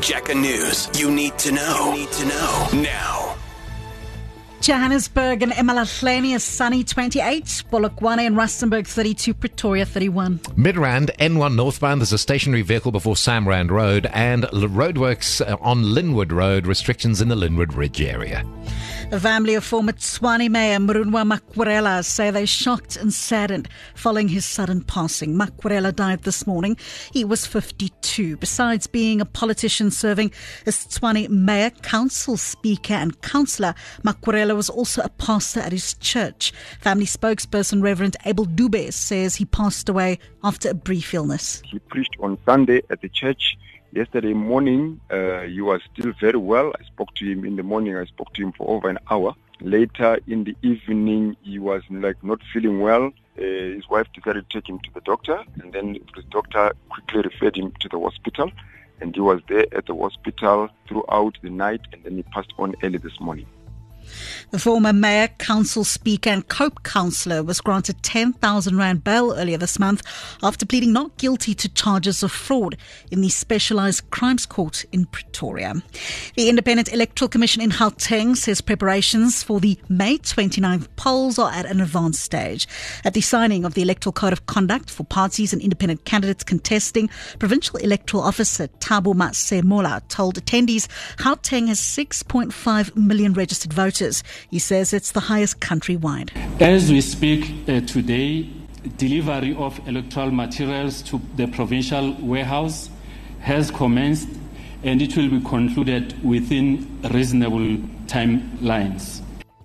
Jackar News. You need to know. Now. Johannesburg and eMalahleni is sunny 28, Polokwane and Rustenburg 32, Pretoria 31. Midrand, N1 northbound, there's a stationary vehicle before Samrand Road and roadworks on Linwood Road, restrictions in the Linwood Ridge area. The family of former Tshwane Mayor Murunwa Makwarela say they're shocked and saddened following his sudden passing. Makwarela died this morning. He was 52. Besides being a politician serving as Tshwane Mayor, Council Speaker and Councillor, Makwarela was also a pastor at his church. Family spokesperson Reverend Abel Dube says he passed away after a brief illness. He preached on Sunday at the church. Yesterday morning, he was still very well. I spoke to him in the morning. I spoke to him for over an hour. Later in the evening, he was not feeling well. His wife decided to take him to the doctor, and then the doctor quickly referred him to the hospital. And he was there at the hospital throughout the night, and then he passed on early this morning. The former mayor, council speaker and Cope councillor was granted 10,000 rand bail earlier this month after pleading not guilty to charges of fraud in the Specialised Crimes Court in Pretoria. The Independent Electoral Commission in Gauteng says preparations for the May 29th polls are at an advanced stage. At the signing of the Electoral Code of Conduct for parties and independent candidates contesting, Provincial Electoral Officer Thabo Masemola told attendees Gauteng has 6.5 million registered voters. He says it's the highest countrywide. As we speak today, delivery of electoral materials to the provincial warehouse has commenced, and it will be concluded within reasonable timelines.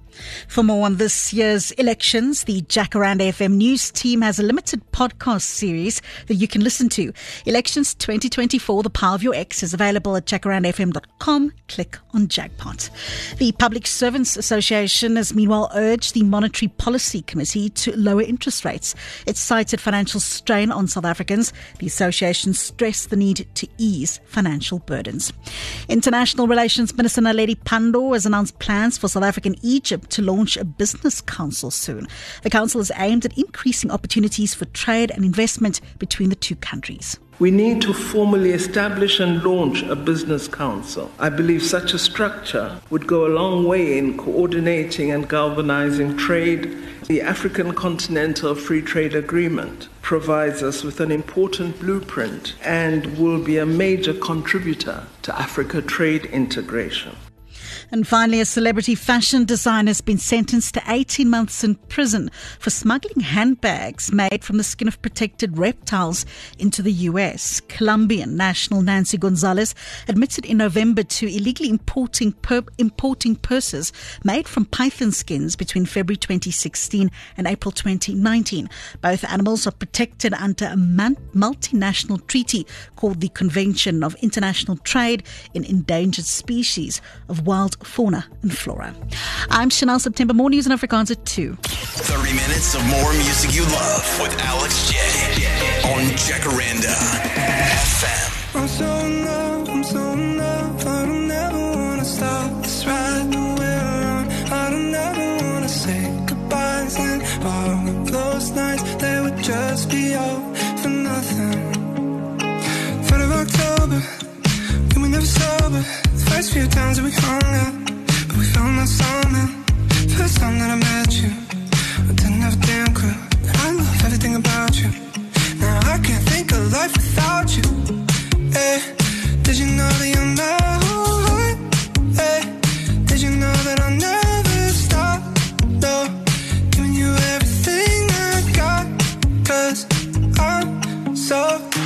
For more on this year's elections, the Jacaranda FM News team has a limited podcast series that you can listen to. Elections 2024, The Power of Your Ex, is available at jacarandafm.com. Click on Jackpot. The Public Servants Association has meanwhile urged the Monetary Policy Committee to lower interest rates. It cited financial strain on South Africans. The association stressed the need to ease financial burdens. International Relations Minister Naledi Pandor has announced plans for South Africa and Egypt to launch a business council soon. The council is aimed at increasing opportunities for trade and investment between the two countries. We need to formally establish and launch a business council. I believe such a structure would go a long way in coordinating and galvanizing trade. The African Continental Free Trade Agreement provides us with an important blueprint and will be a major contributor to Africa trade integration. And finally, a celebrity fashion designer has been sentenced to 18 months in prison for smuggling handbags made from the skin of protected reptiles into the US. Colombian national Nancy Gonzalez admitted in November to illegally importing purses made from python skins between February 2016 and April 2019. Both animals are protected under a multinational treaty called the Convention of International Trade in Endangered Species of Wild Fauna and Flora. I'm Chanel. September More News in Afrikaans at 2. 30 minutes of more music you love with Alex J on Jacaranda FM. I'm so in love, I don't ever wanna stop this ride that we're on. I don't ever wanna say goodbyes, and all of those nights they would just be all for nothing. 3rd of October, we were never sober. The first few times that we hung out, but we found our something. First time that I met you, I didn't have a damn clue that I love everything about you. Now I can't think of life without you. Hey, did you know that you're mine? Hey, did you know that I'll never stop? No, giving you everything I got, 'cause I'm so